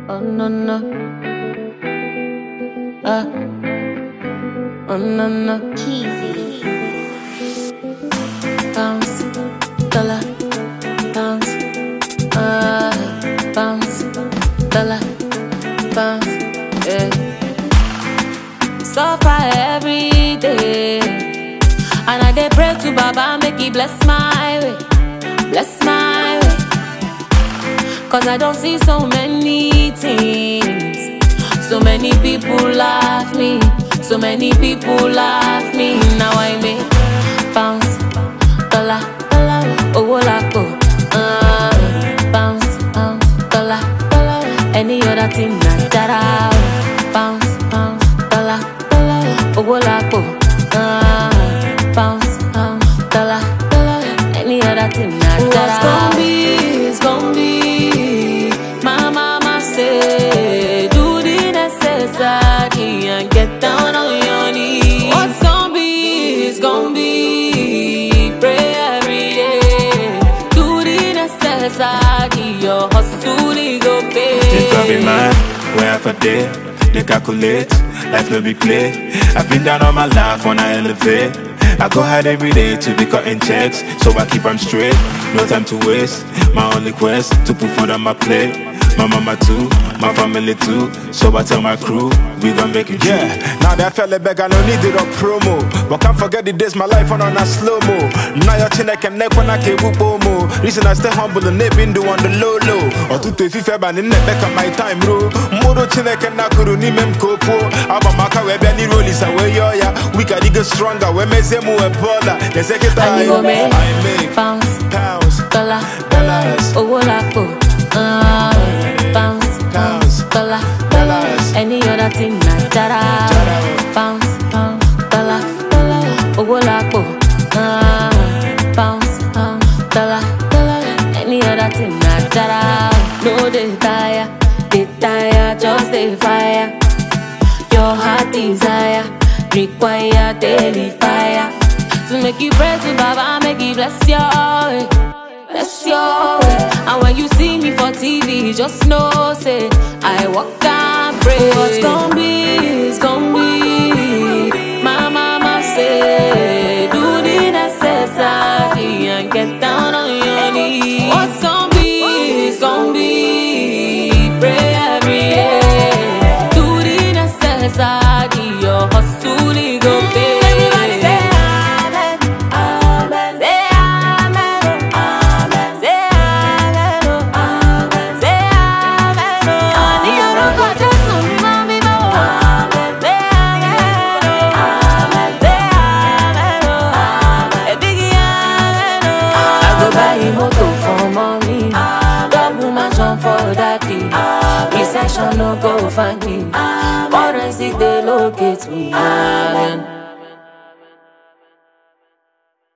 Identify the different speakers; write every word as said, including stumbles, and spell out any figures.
Speaker 1: Oh no no, ah, oh no no.
Speaker 2: Keezy.
Speaker 1: Bounce, dollar, bounce, ah, bounce, dollar, bounce, yeah. Suffer every day, and I dey pray to Baba make He bless my way, bless my way. Cause I don't see so many things. So many people laugh me. So many people laugh me. Now I make bounce, dollar, owo lapo. Uh, bounce, bounce, dollar, any other thing like that. Bounce, bounce, dollar, owo lapo. Uh, bounce, bounce, dollar, any other thing like that. What's gonna be, it's gonna be. And get down on your knees. What's gonna be, it's gonna be. Pray every day. Do the necessary. Your hustle is go pay.
Speaker 3: They gon' be mine, where half a day. They calculate, life no be play. I've been down all my life when I elevate. I go hard every day to be cutting checks, so I keep them straight. No time to waste. My only quest to put food on my plate. My mama too, my family too. So I tell my crew, we gon' make it.
Speaker 4: Yeah, now that fella back, I don't need it on promo. But can't forget the days my life on on a slow mo. Now your chin I can neck when I can whoop mo. Reason I stay humble and they been do on the low low. Or to if you fair ban in the back of my time, bro. Modo chin I can knock on ni mem kopo. Abamaka we belly roll is away yo ya. We can dig stronger. We me zemu e pola. The second time
Speaker 1: I
Speaker 4: make
Speaker 1: bounce,
Speaker 4: pounds,
Speaker 1: dollar,
Speaker 4: dollars,
Speaker 1: owo lapo. Uh, bounce, bounce, dollar,
Speaker 4: dollars,
Speaker 1: any other thing like that. Bounce, bounce, dollar, owo lapo. Uh, bounce, bounce, dollar, any other thing like that. No they tire, they tire, just they fire. Your heart desire require daily fire. To make you pray to Baba, make you bless your way. Bless your way. And when you see me for T V, just know, say, I walk and pray. What's gonna be, it's gonna be. My mama say, do the necessary and get down on your knees. What's gonna be, it's gonna be. Pray every day. Do the necessary, your hustle is gonna pay. Moto for mommy, double mansion for daddy. Recession no go find me. Currency they locate me. Amen.